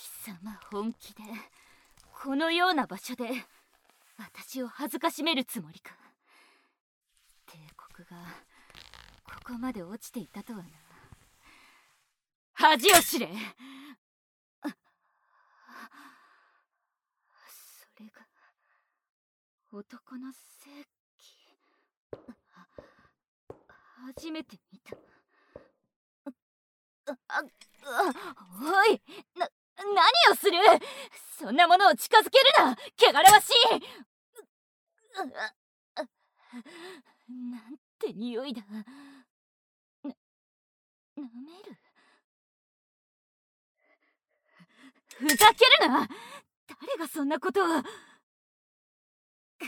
貴様本気でこのような場所で私を恥ずかしめるつもりか。帝国がここまで落ちていたとはな。恥を知れ。それが男の性器。初めて見た。おい、何をする。そんなものを近づけるな、汚らわしい。なんて匂いだ。舐める。ふざけるな。誰がそんなことを。貴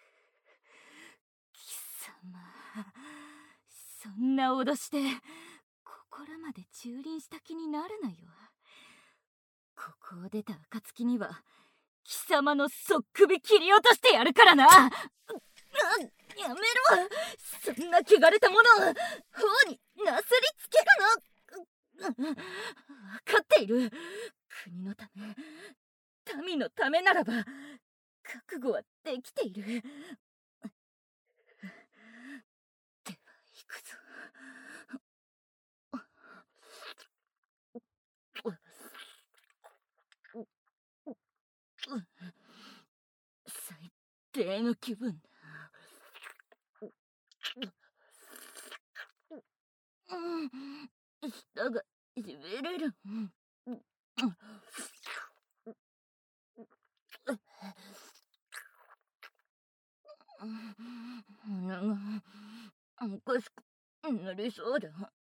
様、そんな脅しで心まで蹂躙した気になるなよ。ここを出た暁には貴様のそっ首切り落としてやるからな。やめろ。そんな汚れたものを頬になすりつけるな。分かっている。国のため、民のためならば覚悟はできている。では行くぞ。最低の気分だ。舌がしびれる。鼻がおかしくなりそうだ。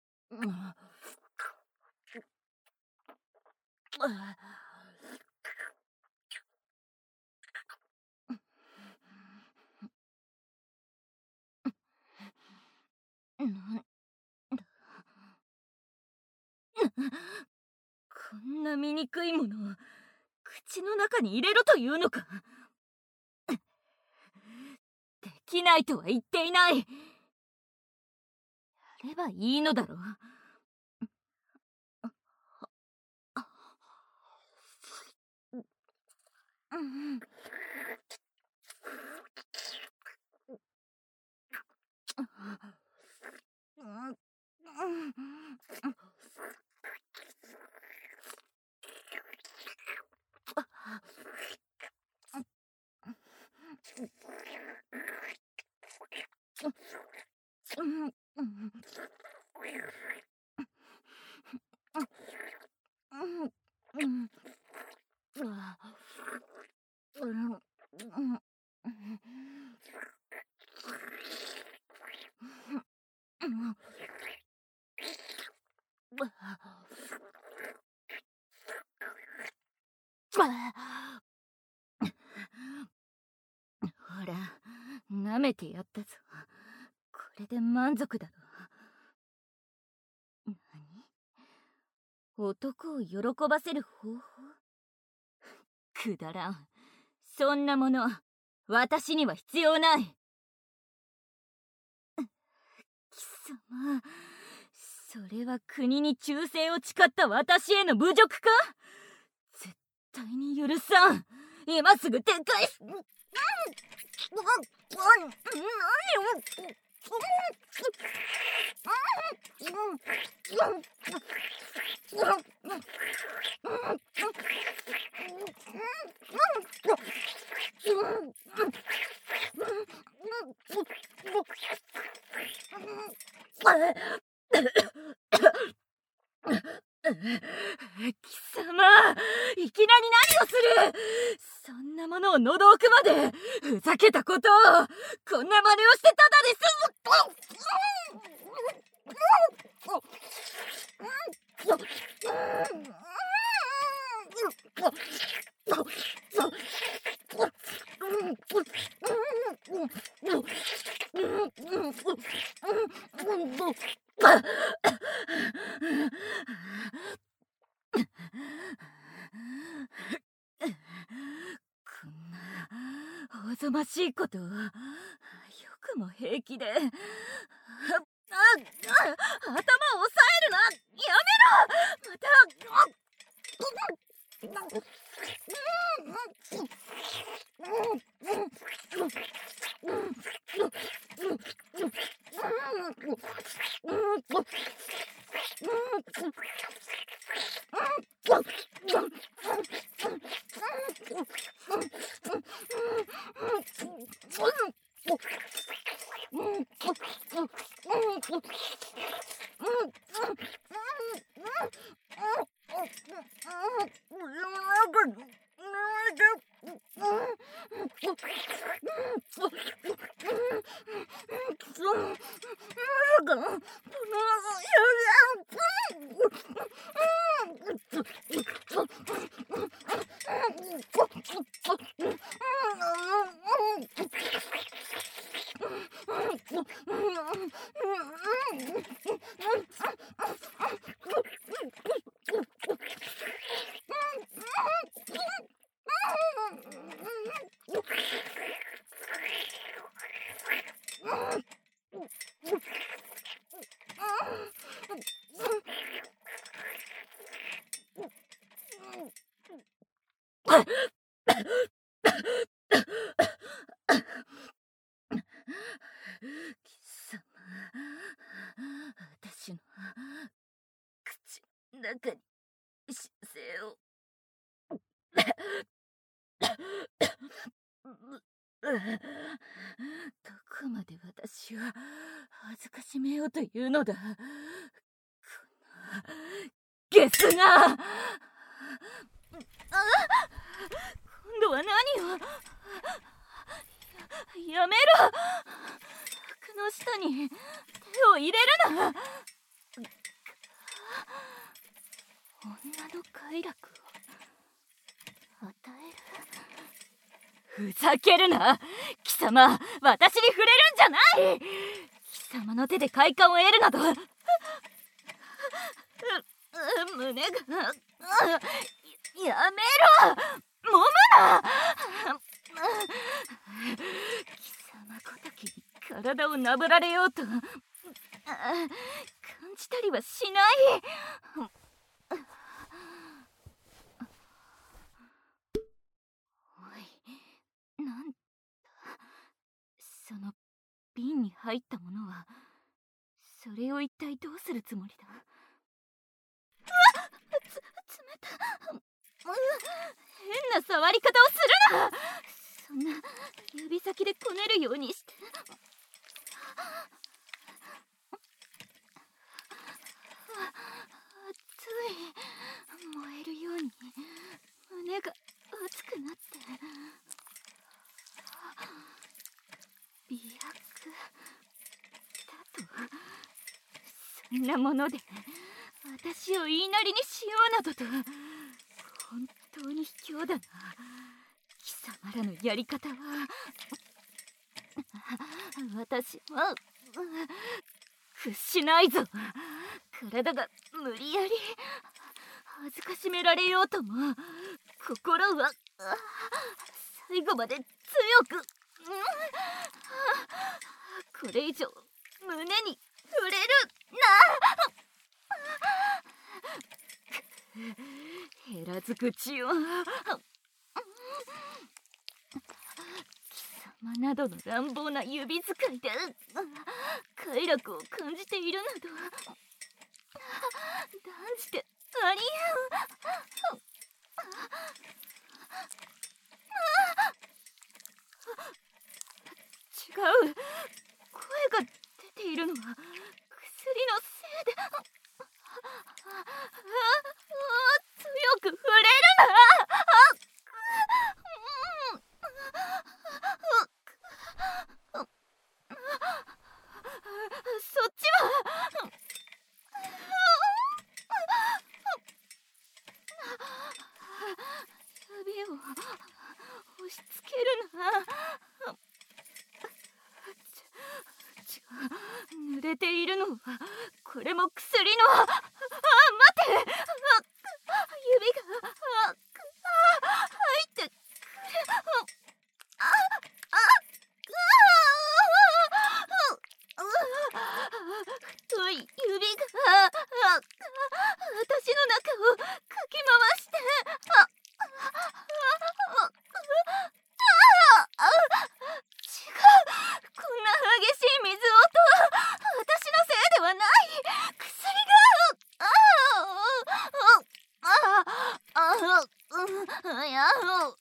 こんな醜いものを口の中に入れろというのか。できないとは言っていない。やればいいのだろう。ほら、舐めてやったぞ。これで満足だろ。何？男を喜ばせる方法？くだらん。そんなもの私には必要ない。貴様、それは国に忠誠を誓った私への侮辱か？絶対に許さん。今すぐ撤回し。貴様、いきなり何をする。そんなものを喉奥まで。ふざけたことを。こんな真似をしてただで済む。こんなおぞましいことをよくも平気で。頭を押さえるな。やめろ。また。 貴様、私の口の中に姿勢をどこまで私を恥ずかしめようというのだ、このゲスが。今度は何を。やめろ。服の下に手を入れるな。女の快楽を与える。ふざけるな貴様。私に触れるんじゃない。貴様の手で快感を得るなど。胸が。やめろ。揉むな。貴様ごときに体をなぶられようと感じたりはしない。おい、なんだその瓶に入ったものは。それを一体どうするつもりだ。冷た。変な触り方をするな。そんな指先でこねるようにして。熱い。燃えるように胸が熱くなって。美薬だと。そんなもので私を言いなりにしようなどと。本当に卑怯だな貴様らのやり方は。私は屈しないぞ。体が無理やり恥ずかしめられようとも心は最後まで強く。これ以上胸に触れるな。減らず口を。貴様などの乱暴な指使いで快楽を感じているなど断じてありえん。違う。声が出ているのは薬のせいで。強く触れるな。そっちは。指を押し付けるな。濡れているのはこれも薬の。待て。指が入ってくる。太い指が私の中をかき回して。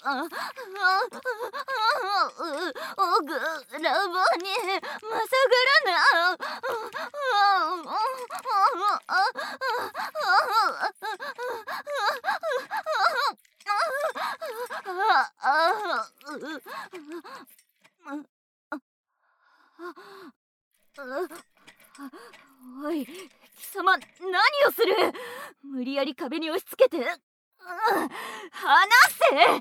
おぐらぼにまさぐるな。おい、貴様、何をする。無理やり壁に押し付けて。離せ。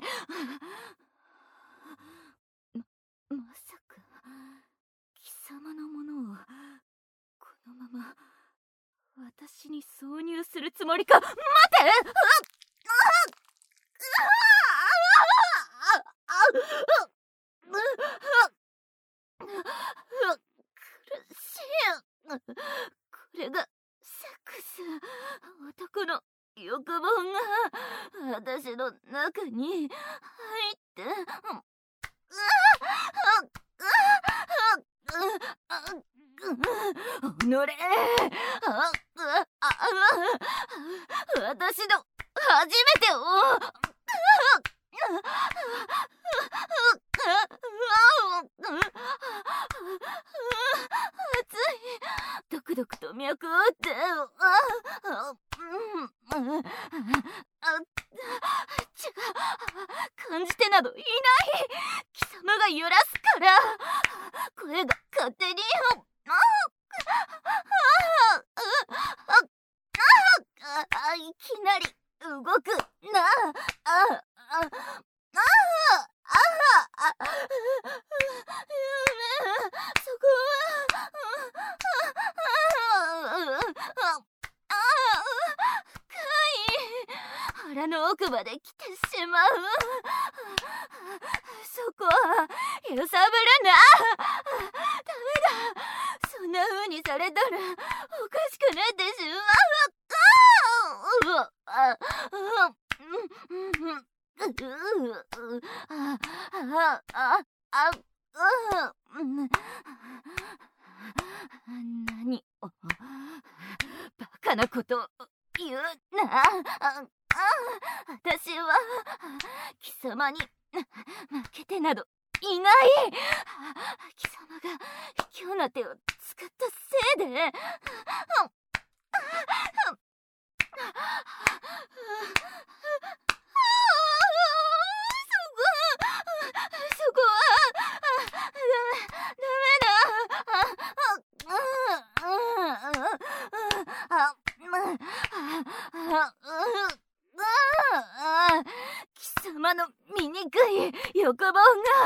まさか貴様のものをこのまま私に挿入するつもりか。待て。苦しい。これがセックス。男の欲望が私の中に入っておのれ。私の初めてを熱い。ドクドクと脈を打って違う、感じてなどいない。貴様が揺らすから声が勝手にいきなり動くな。そこは腹の奥まで来てしまう。そこは揺さぶるな。ダメだ。そんな風にされたらおかしくなってしまう。何をバカなことを言うな。私は貴様に負けてなどいない。貴様が卑怯な手を使ったせいでそこは貴様の醜い欲望が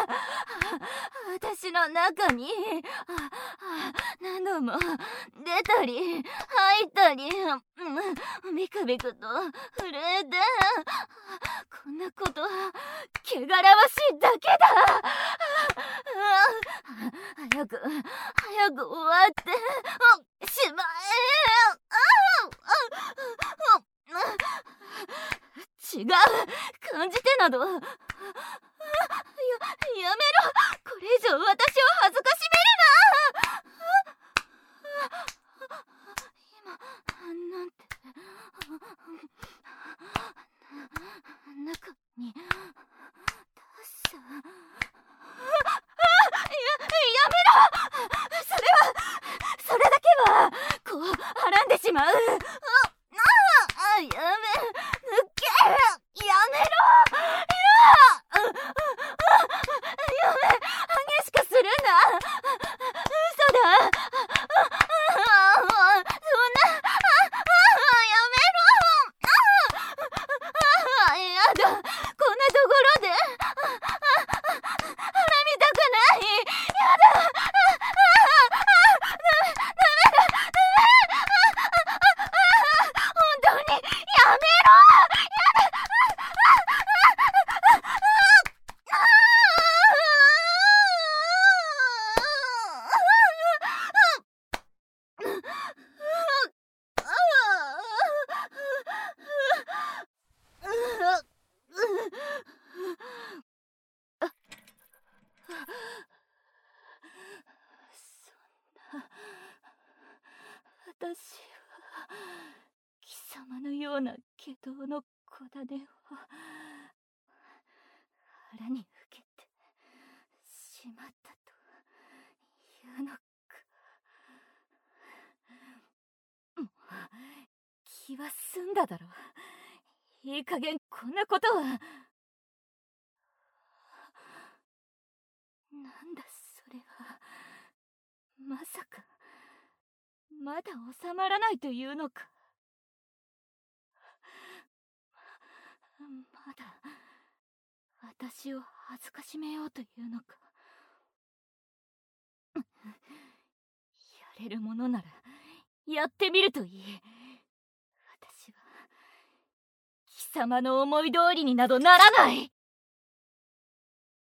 私の中に何度も出たり入ったりビクビクと震えて、こんなことは汚らわしいだけだ。早く終わってしまえ。違う、感じてなどやめろ。これ以上私を恥ずかしめるな。今なんて中に出す。やめろ。それだけはこうはらんでしまう。やめろ。激しくするな。嘘だ。そんな。やめろ。やだ、こんなところで絡みたくない。やだ。本当にやめろ。私は貴様のような外道の子種を腹に受けてしまったというのか。もう気は済んだだろう。いい加減こんなことは。なんだそれは。まさかまだ収まらないというのか。まだ私を恥ずかしめようというのか。やれるものならやってみるといい。私は貴様の思い通りになどならない。